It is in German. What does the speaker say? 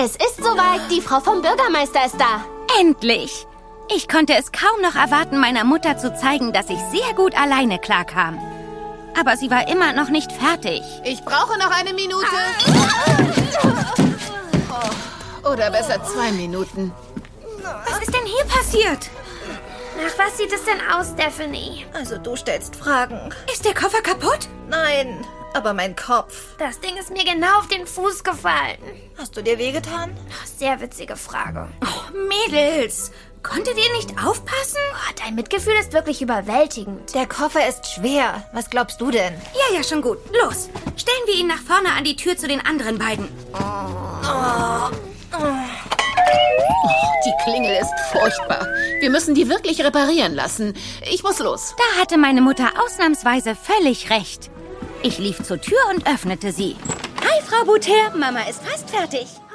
Es ist soweit. Die Frau vom Bürgermeister ist da. Endlich! Ich konnte es kaum noch erwarten, meiner Mutter zu zeigen, dass ich sehr gut alleine klarkam. Aber sie war immer noch nicht fertig. Ich brauche noch eine Minute. Oder besser 2 Minuten. Was ist denn hier passiert? Ach, was sieht es denn aus, Stephanie? Also du stellst Fragen. Ist der Koffer kaputt? Nein, aber mein Kopf. Das Ding ist mir genau auf den Fuß gefallen. Hast du dir wehgetan? Sehr witzige Frage. Oh, Mädels, konntet ihr nicht aufpassen? Oh, dein Mitgefühl ist wirklich überwältigend. Der Koffer ist schwer. Was glaubst du denn? Ja, schon gut. Los, stellen wir ihn nach vorne an die Tür zu den anderen beiden. Die Klingel ist furchtbar. Wir müssen die wirklich reparieren lassen. Ich muss los. Da hatte meine Mutter ausnahmsweise völlig recht. Ich lief zur Tür und öffnete sie. Hi, Frau Bouter, Mama ist fast fertig.